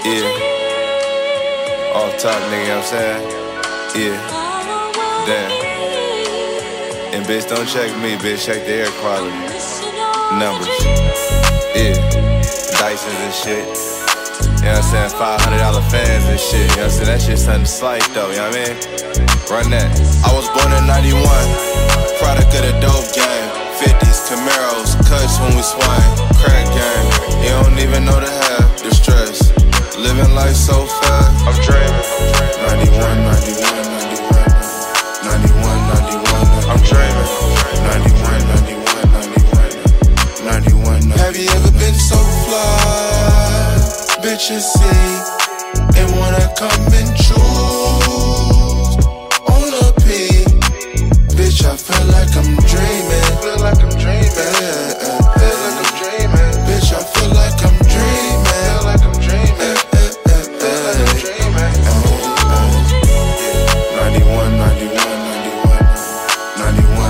Yeah. Off top, nigga, you know what I'm saying? Yeah. Damn. And bitch, don't check me, bitch, check the air quality. Numbers. Yeah. Dysons and shit. You know what I'm saying? $500 fans and shit. You know what I'm saying? That shit's something slight though, you know what I mean? Run that. I was born in 91. Product of the dope game. 50s, Camaros, cuts when we swing. Crack game. You don't even know the half. The stress. Living life so fast. I'm dreaming. 91, 91, 91, 91. I'm dreaming. 91, 91, 91, 91. Have you ever been so fly? Bitches see and wanna come and choose on a P. Bitch, I feel like I'm dreaming. Feel like I'm dreaming. Feel like I'm dreaming. Bitch, I feel like I'm dreaming. Feel like I'm dreaming. Feel like I'm dreaming. 91, 91, 91,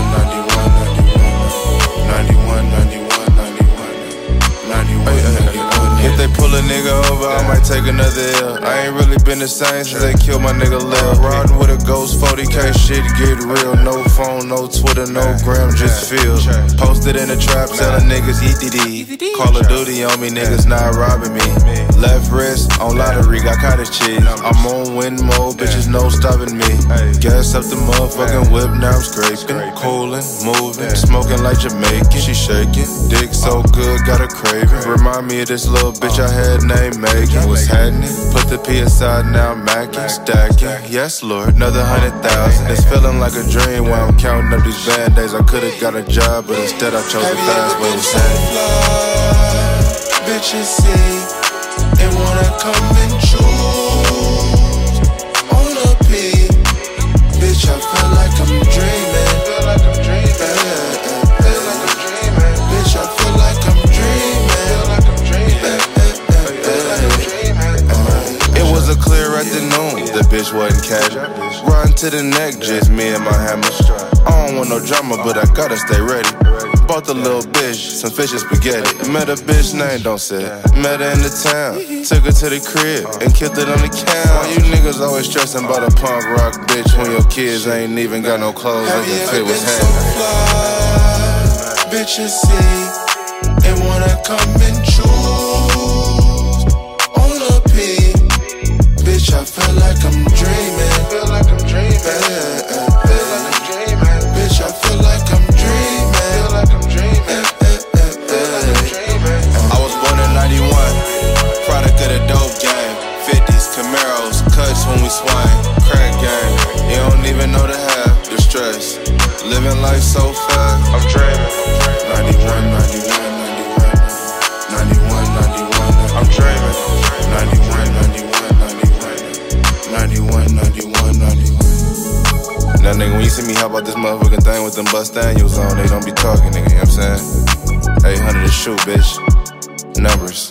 91, 91, 91, 91. If they pull a nigga over, I might take another L. I ain't really been the same since they killed my nigga Lil. Riding with a ghost 40K, shit get real. No phone, no Twitter, no gram, just feel. Posted in the trap, selling niggas EDD. Call of Duty on me, niggas not robbing me. Left wrist on lottery, got cottage cheese. I'm on win mode, bitches no stopping me. Gas up the motherfucking whip, now I'm scraping. Coolin', moving, smoking like Jamaican. She shaking, dick so good, got a craving. Remind me of this little bitch I had named Megan. What's happening? Put the P aside, now I'm macking, stacking. Yes, Lord, another 100,000. It's feeling like a dream while I'm counting up these band-aids. I could've got a job, but instead I chose the fast way. What's happening? Bitches see and wanna come and choose on a P. Bitch, I feel like I'm dreaming. Feel like I'm dreaming. Feel like I'm dreaming. Bitch, I feel like I'm dreaming. Feel like I'm dreaming. It was a clear afternoon, the bitch wasn't casual. Riding to the neck, just me and my hammer. I don't want no drama, but I gotta stay ready. Bought the little bitch some fish and spaghetti. Met a bitch name, don't say. Met her in the town, took her to the crib and killed it on the couch. Why you niggas always stressing about a punk rock bitch when your kids ain't even got no clothes that can fit what's happening? Bitches see and wanna come and choose on a P. Bitch, I feel like I'm dreaming. Feel like I'm dreaming. Feel like I'm dreaming. Bitch, I feel like I'm dreaming. Feel like I'm dreaming. Feel like I'm dreaming. I was born in 91. Product of the dope game. 50s, Camaros, cuts when we swing. Crack game. You don't even know the half. The stress. Living life so fast. I'm dreaming. 91, 91, 91, 91, 91. I'm dreaming. 91, 91, 91, 91, 91. Now, nigga, when you see me hop out this motherfucking thing with them Bust Daniels on, they don't be talking, nigga, you know what I'm saying? 800 to shoot, bitch. Numbers.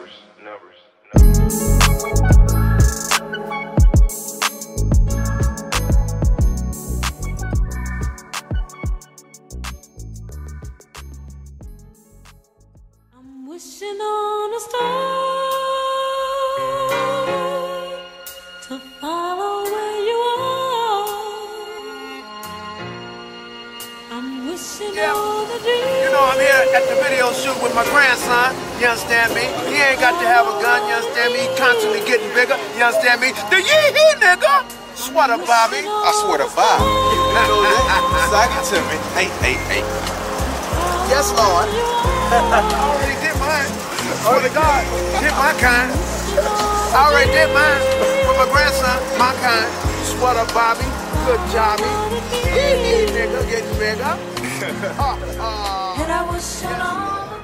I'm wishing on a star to follow where you are. I'm wishing on a dream. You know, I'm here at the video shoot with my grandson, you understand me? He ain't got to have a gun, you understand me? He constantly getting bigger, you understand me? The yee-hee, nigga! Swear to Bobby. I swear to Bob. Sock it to me. Hey. Yes, Lord. I already did mine. Swear to God, did my kind. I already did mine with my grandson, my kind. Swear to Bobby, good jobby. Yee-hee, nigga, getting bigger. And I was shut on.